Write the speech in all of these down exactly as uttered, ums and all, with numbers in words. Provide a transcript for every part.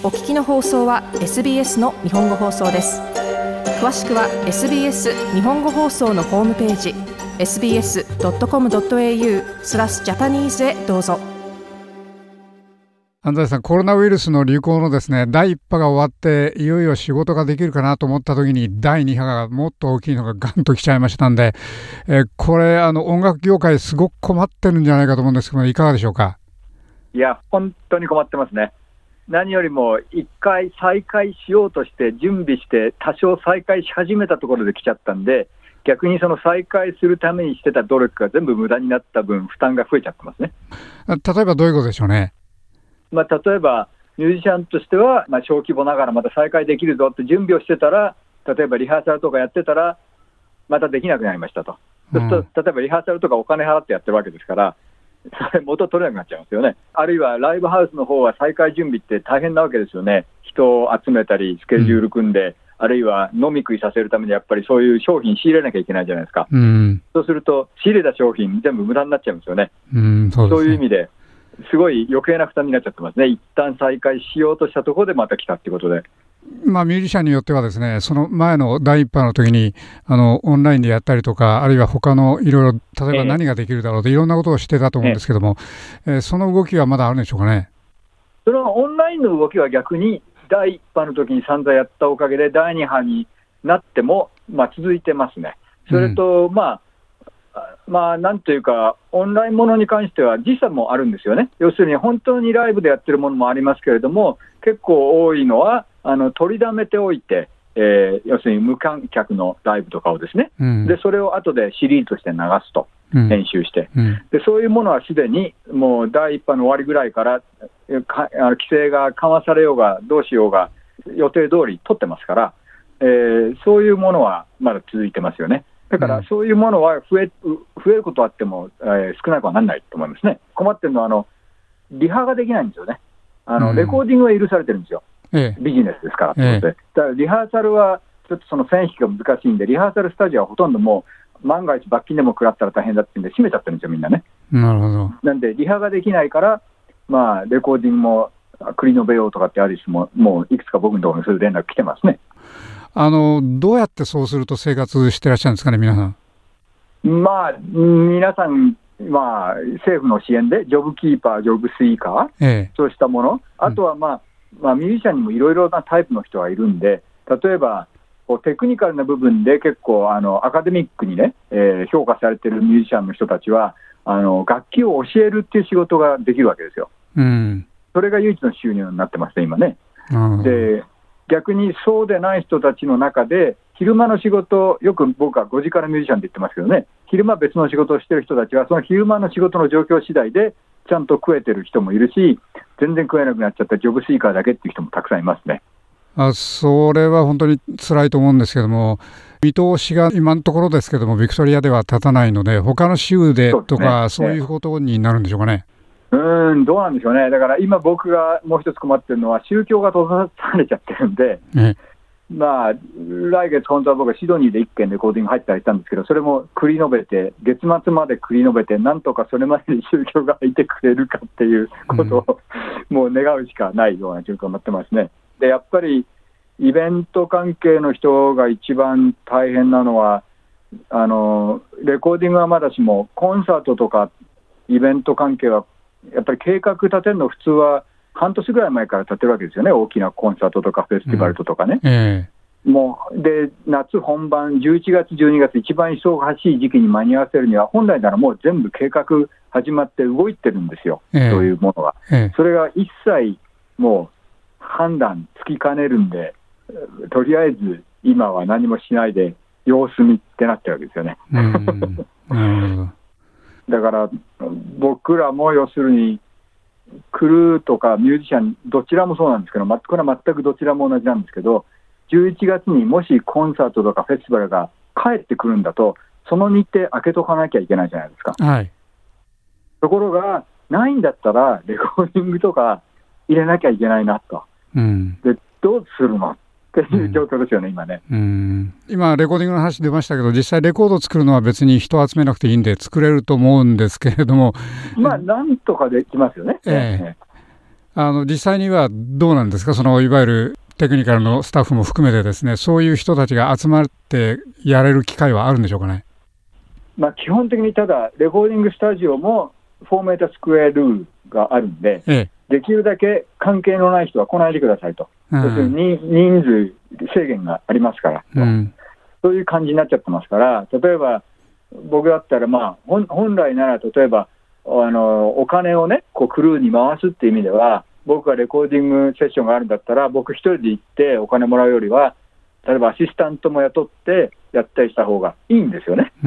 お聞きの放送は エスビーエス の日本語放送です。詳しくは エスビーエス 日本語放送のホームページ エスビーエスドットコムドットエーユー スラスジャパニーズへどうぞ。 安西さん、コロナウイルスの流行のですね、だいいっ波が終わっていよいよ仕事ができるかなと思った時にだいに波がもっと大きいのがガンと来ちゃいましたんで、えー、これあの音楽業界すごく困ってるんじゃないかと思うんですけど、いかがでしょうか。 いや本当に困ってますね。何よりも一回再開しようとして準備して多少再開し始めたところで来ちゃったんで、逆にその再開するためにしてた努力が全部無駄になった分負担が増えちゃってますね。 例えばどういうことでしょうね。 まあ、例えばミュージシャンとしては、まあ、小規模ながらまた再開できるぞって準備をしてたら、例えばリハーサルとかやってたらまたできなくなりましたと、うん、そうすると例えばリハーサルとかお金払ってやってるわけですから、それ元取れなくなっちゃいますよね。あるいはライブハウスの方は再開準備って大変なわけですよね。人を集めたりスケジュール組んで、うん、あるいは飲み食いさせるためにやっぱりそういう商品仕入れなきゃいけないじゃないですか、うん、そうすると仕入れた商品全部無駄になっちゃうんですよね、うん、そうですね。そういう意味ですごい余計な負担になっちゃってますね。一旦再開しようとしたところでまた来たってことで、 まあ、ミュージシャンによってはですね、その前のだいいっ波の時にあのオンラインでやったりとか、あるいは他のいろいろ例えば何ができるだろうと、えー、いろんなことをしてたと思うんですけども、えーえー、その動きはまだあるんでしょうかね。 そのオンラインの動きは逆にだいいっ波の時に散々やったおかげでだいに波になっても、まあ、続いてますね。それと、うん、まあまあ、なんというか、オンラインものに関しては時差もあるんですよね。要するに本当にライブでやってるものもありますけれども、結構多いのはあの取りだめておいて、えー、要するに無観客のライブとかをですね、うん、でそれを後でシリーズとして流すと、うん、編集して、うん、でそういうものはすでにもうだいいっ波の終わりぐらいからかあの規制が緩和されようがどうしようが予定通り取ってますから、えー、そういうものはまだ続いてますよね。だからそういうものは増え、増えることはあっても、えー、少なくはならないと思いますね。困ってるのはあのリハができないんですよね。あのレコーディングは許されてるんですよ、ええ、ビジネスですから、ええ、だからリハーサルはちょっとその線引きが難しいんで、リハーサルスタジオはほとんどもう万が一罰金でも食らったら大変だってんで閉めちゃってるんですよみんなね。 なるほど。 なんでリハができないから、まあ、レコーディングも繰り延べようとかってアリスももういくつか僕のところにそういう連絡来てますね。 あのどうやってそうすると生活してらっしゃるんですかね、皆さん。 まあ、皆さん、まあ、政府の支援でジョブキーパー、ジョブスイーカー、ええ、そうしたもの、あとは、まあまあ、ミュージシャンにもいろいろなタイプの人がいるんで、例えばこうテクニカルな部分で結構あのアカデミックにね、えー、評価されているミュージシャンの人たちはあの楽器を教えるっていう仕事ができるわけですよ、うん、それが唯一の収入になってますね今ね、うん、で逆にそうでない人たちの中で昼間の仕事、よく僕はごじからミュージシャンって言ってますけどね、昼間別の仕事をしている人たちはその昼間の仕事の状況次第でちゃんと食えてる人もいるし、全然食えなくなっちゃったジョブスイーカーだけっていう人もたくさんいますね。 あ、それは本当に辛いと思うんですけども、見通しが今のところですけどもビクトリアでは立たないので、他の州でとかそういうことになるんでしょうかね。 うーん、どうなんでしょうね。だから今僕がもう一つ困ってるのは宗教が閉ざされちゃってるんで、ね、まあ、来月本当は僕はシドニーでいっけんレコーディング入ったりしたんですけど、それも繰り延べて月末まで繰り延べてなんとかそれまでに宗教がいてくれるかっていうことを、うん、もう願うしかないような状況になってますね。でやっぱりイベント関係の人が一番大変なのは、あのレコーディングはまだしもコンサートとかイベント関係はやっぱり計画立てるの普通は半年ぐらい前から立てるわけですよね。大きなコンサートとかフェスティバルとかね、うんえー、もうで夏本番じゅういちがつじゅうにがつ一番忙しい時期に間に合わせるには本来ならもう全部計画始まって動いてるんですよ、えー、そういうものは、えー、それが一切もう判断つきかねるんで、とりあえず今は何もしないで様子見ってなっちゃうわけですよね、うんうん、だから僕らも要するにクルーとかミュージシャンどちらもそうなんですけど、これは全くどちらも同じなんですけど、じゅういちがつにもしコンサートとかフェスティバルが帰ってくるんだと、その日程開けとかなきゃいけないじゃないですか、はい、ところがないんだったらレコーディングとか入れなきゃいけないなと、うん、でどうするのっていう状況ですよね、うん、今ね、 うん、今レコーディングの話出ましたけど、実際レコードを作るのは別に人を集めなくていいんで作れると思うんですけれども、 まあなんとかできますよね、えー、 あの実際にはどうなんですか、そのいわゆるテクニカルのスタッフも含めてですね、そういう人たちが集まってやれる機会はあるんでしょうかね。 まあ、基本的にただレコーディングスタジオもフォーメータスクエアルールがあるんで、ええ、できるだけ関係のない人は来ないでくださいと、うん、要するに人数制限がありますから、うん、そういう感じになっちゃってますから、例えば僕だったら、まあ、本, 本来なら例えばあのお金をねこうクルーに回すっていう意味では、僕がレコーディングセッションがあるんだったら僕一人で行ってお金もらうよりは、例えばアシスタントも雇ってやったりした方がいいんですよね、うん、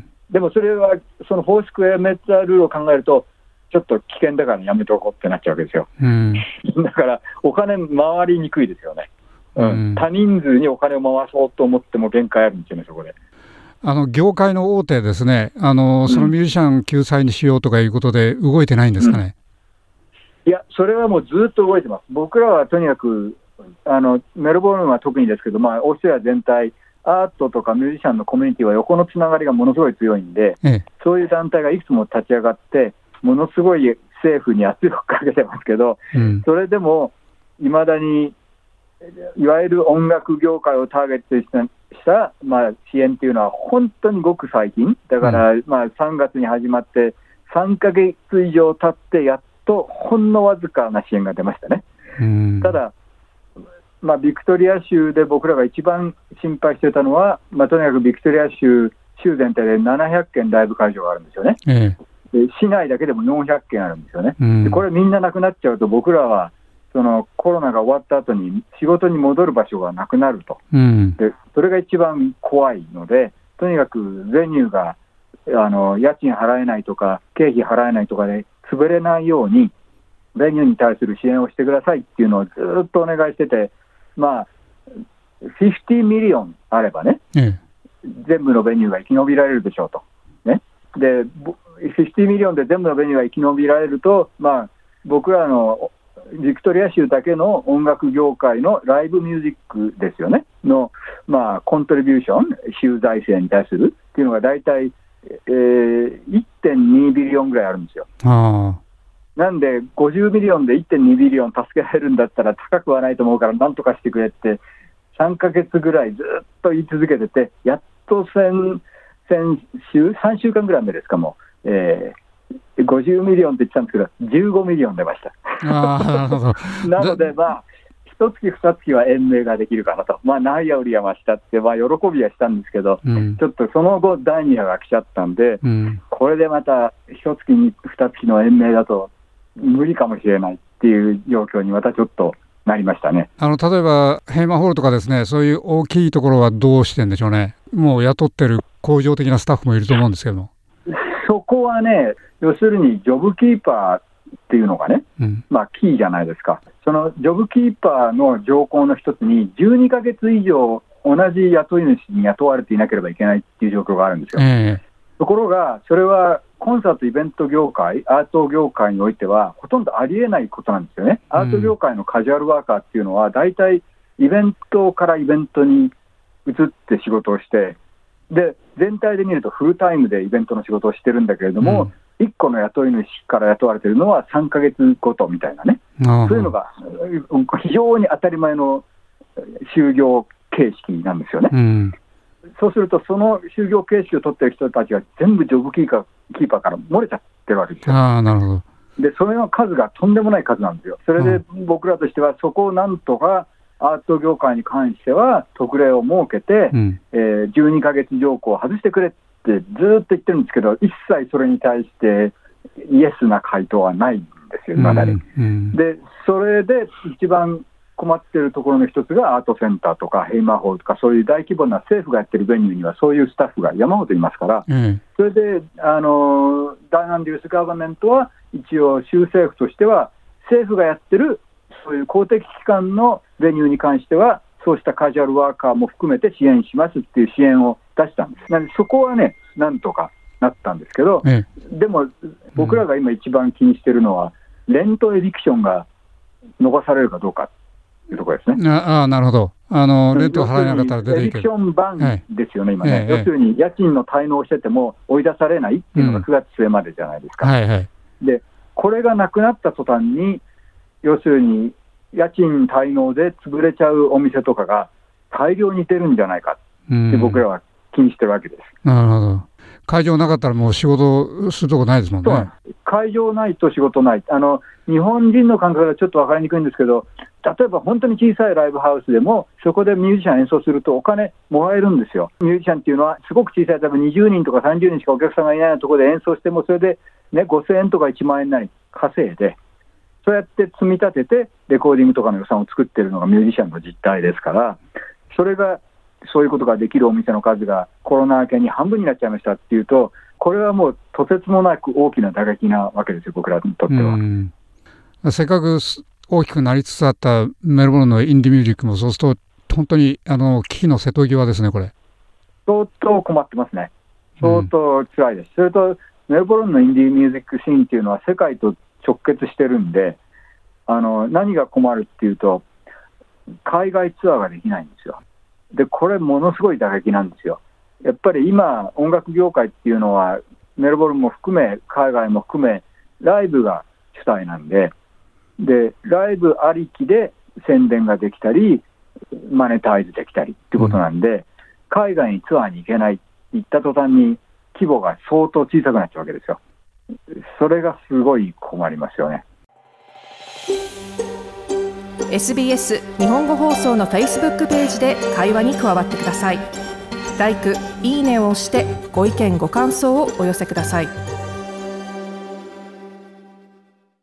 でもそれはそのフォースクエアメッツァルールを考えるとちょっと危険だからやめておこうってなっちゃうわけですよ、うん、だからお金回りにくいですよね、うんうん、多人数にお金を回そうと思っても限界あるんですよね、そこで。 あの業界の大手ですね、あのそのミュージシャン救済にしようとかいうことで動いてないんですかね。 うん、いや、それはもうずっと動いてます。僕らはとにかくあのメルボルンは特にですけど、まあ、オーストラリア全体アートとかミュージシャンのコミュニティは横のつながりがものすごい強いんで、ええ、そういう団体がいくつも立ち上がってものすごい政府に圧力かけてますけど、うん、それでもいまだにいわゆる音楽業界をターゲットにしたした、まあ、支援というのは本当にごく最近だから、うんまあ、さんがつに始まってさんかげつ以上経ってやっとほんのわずかな支援が出ましたね、うん、ただ、まあ、ビクトリア州で僕らが一番心配していたのは、まあ、とにかくビクトリア州州全体でななひゃっけんライブ会場があるんですよね、ええ、で市内だけでもよんひゃっけんあるんですよね、うん、でこれみんななくなっちゃうと僕らはそのコロナが終わった後に仕事に戻る場所がなくなると、うん、でそれが一番怖いので、とにかくベニューがあの家賃払えないとか経費払えないとかで潰れないようにベニューに対する支援をしてくださいっていうのをずっとお願いしてて、まあごじゅうミリオンあればね、うん、全部のベニューが生き延びられるでしょうと、ね、でごじゅうミリオンで全部のベニューが生き延びられると、まあ、僕らのビクトリア州だけの音楽業界のライブミュージックですよねの、まあ、コントリビューション州財政に対するっていうのがだいたい、えー、いってんにビリオンぐらいあるんですよ。あなんでごじゅうミリオンで いってんにビリオン助けられるんだったら高くはないと思うからなんとかしてくれってさんかげつぐらいずっと言い続けてて、やっと先、先週さんしゅうかんぐらい目ですかもう、えーごじゅうミリオンって言ってたんですけどじゅうごミリオン出ました。あなのでまあ一月二月は延命ができるかなと、まあないや売りやましたって、まあ、喜びはしたんですけど、うん、ちょっとその後だいに波が来ちゃったんで、うん、これでまた一月に二月の延命だと無理かもしれないっていう状況にまたちょっとなりましたね。 あの例えばヘイマーホールとかですね、そういう大きいところはどうしてんでしょうね。もう雇ってる工場的なスタッフもいると思うんですけども、 そこはね、要するにジョブキーパーっていうのがね、うん、まあキーじゃないですか。そのジョブキーパーの条項の一つにじゅうにかげつ以上同じ雇い主に雇われていなければいけないっていう状況があるんですよ、えー、ところがそれはコンサートイベント業界、アート業界においてはほとんどありえないことなんですよね。アート業界のカジュアルワーカーっていうのはだいたいイベントからイベントに移って仕事をして、で全体で見るとフルタイムでイベントの仕事をしてるんだけれども、うん、いっこの雇い主から雇われているのはさんかげつごとみたいなね、そういうのが非常に当たり前の就業形式なんですよね、うん、そうするとその就業形式を取っている人たちが全部ジョブキーパー、キーパーから漏れちゃってるわけですよ。 あ、なるほど。 でそれの数がとんでもない数なんですよ。それで僕らとしてはそこをなんとかアート業界に関しては特例を設けて、うんえー、じゅうにかげつ条項を外してくれってずっと言ってるんですけど、一切それに対してイエスな回答はないんですよ、今まで、うんうん、でそれで一番困っているところの一つがアートセンターとかヘイマーホールとかそういう大規模な政府がやってるベニューにはそういうスタッフが山ほどいますから、うん、それであのダイアンデュースガバメントは一応州政府としては政府がやってるそういう公的機関のベニューに関してはそうしたカジュアルワーカーも含めて支援しますっていう支援を出したんです。なのでそこはねなんとかなったんですけど、ええ、でも僕らが今一番気にしているのは、うん、レントエビクションが逃されるかどうかというところですね。 ああ、なるほど。あのレントを払えなかったら出ていける。 エビクションバンですよね、はい、今ね、 ええ、 要するに家賃の滞納をしてても追い出されないっていうのがくがつ末までじゃないですか、 うんはいはい、 でこれがなくなった途端に要するに家賃滞納で潰れちゃうお店とかが大量に出るんじゃないかって僕らは気にしてるわけです。 なるほど。会場なかったらもう仕事するとこないですもんね。 会場ないと仕事ない。あの日本人の感覚ではちょっと分かりにくいんですけど、例えば本当に小さいライブハウスでもそこでミュージシャン演奏するとお金もらえるんですよ。ミュージシャンっていうのはすごく小さい、例えばにじゅうにんとかさんじゅうにんしかお客さんがいないようなところで演奏してもそれで、ね、ごせんえんとかいちまんえんなり稼いで、そうやって積み立ててレコーディングとかの予算を作ってるのがミュージシャンの実態ですから、それがそういうことができるお店の数がコロナ明けに半分になっちゃいましたっていうと、これはもうとてつもなく大きな打撃なわけですよ、僕らにとっては。 うん、せっかく大きくなりつつあったメルボルンのインディミュージックもそうすると本当にあの危機の瀬戸際ですね。これ相当困ってますね。相当辛いです、うん、それとメルボルンのインディミュージックシーンっていうのは世界と直結してるんで、あの何が困るっていうと海外ツアーができないんですよ。でこれものすごい打撃なんですよ。やっぱり今音楽業界っていうのはメルボルンも含め海外も含めライブが主体なんで、でライブありきで宣伝ができたりマネタイズできたりってことなんで、うん、海外にツアーに行けないって言った途端に規模が相当小さくなっちゃうわけですよ。それがすごい困りますよね。 エスビーエス 日本語放送の Facebook ページで会話に加わってください。ライク、いいねを押してご意見ご感想をお寄せください。